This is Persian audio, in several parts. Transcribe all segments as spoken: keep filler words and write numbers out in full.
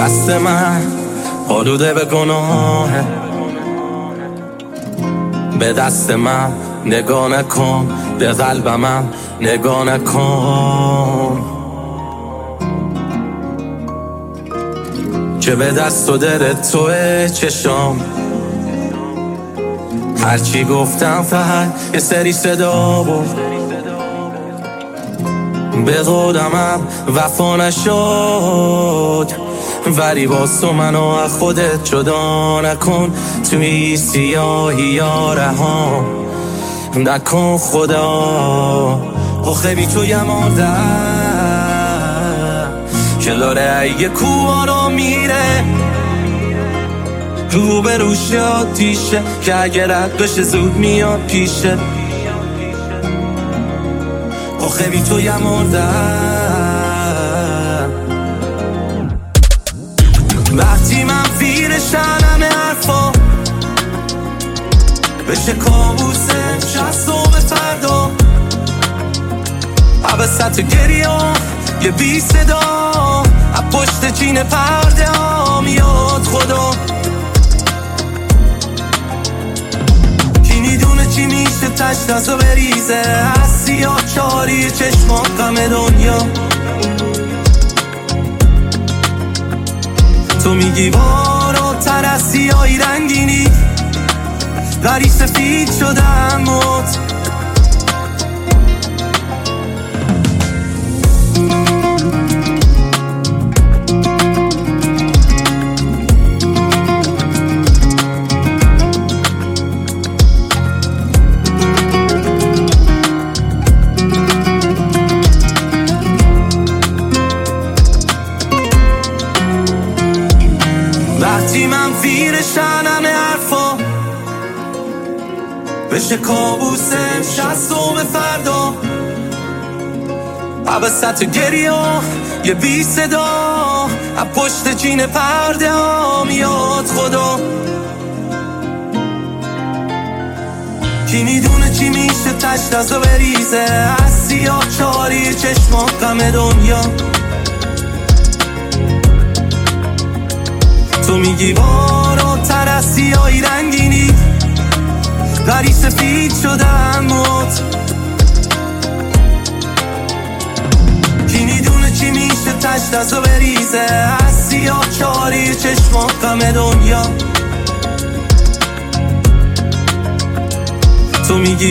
دست من آلوده به گناهه، به دست من نگاه نکن، به قلبم نگاه نکن که به دست و دل توه چشام. هرچی گفتم فقط یه سری صدا بود، به قولمم وفا نشد، ولی باز تو منو از خودت جدا نکن. توی سیاهی یا رها نکن خدا. آخه بی تو یه مادر که لاره یه کوارا میره، رو به روش آتیشه که اگه رد بشه زود میاد پیشه. آخه بی تو یه مادر وقتی من پیرشم همه حرفا بشه کابوسه شستم فردا. عبست گریه یه بی صدا از پشت چین پرده ها میاد خدا. کی میدونه چی میشه تش دستو بریزه از سیاه چاری چشمات غم دنیا. تو میگی بالاتر از سیاهی رنگینی، ولی سفید شدم موت. وقتی من پیرشم همه حرفا بشه کابوسم شستم فردا. عبست گریه یه بی صدا از پشت چین پرده ها میاد خدا. کی میدونه چی میشه تش دستو بریزه از سیاه چاری چشمات غم دنیا. تو میگی بالاتر از سیاهی رنگینی، ولی سفید شدم موت. کی میدونه چی میشه تش دستو بریزه از سیاه چاری چشمات غم دنیا. تو میگی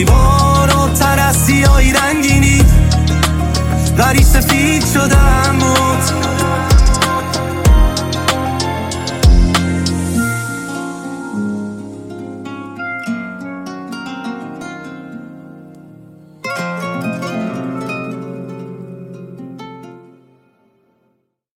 بالاتر از سیاهی رنگینی، ولی سفید شدم موت.